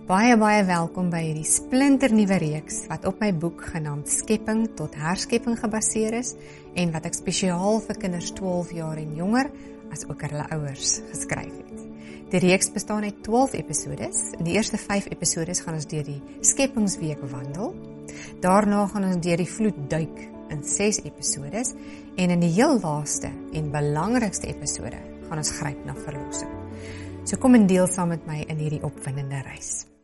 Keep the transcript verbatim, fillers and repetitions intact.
Baie, baie welkom by hierdie splinternuwe reeks wat op my boek genaamd Skepping tot Herskepping gebaseer is en wat ek spesiaal vir kinders twaalf jaar en jonger as ook hulle ouers geskryf het. Die reeks bestaan uit twaalf episodes. In die eerste vyf episodes gaan ons deur die Skeppingsweek wandel. Daarna gaan ons deur die vloed duik in ses episodes en in die heel laaste en belangrikste episode gaan ons gryp na verlossing. So kom en deel saam met my in hierdie opwindende reis.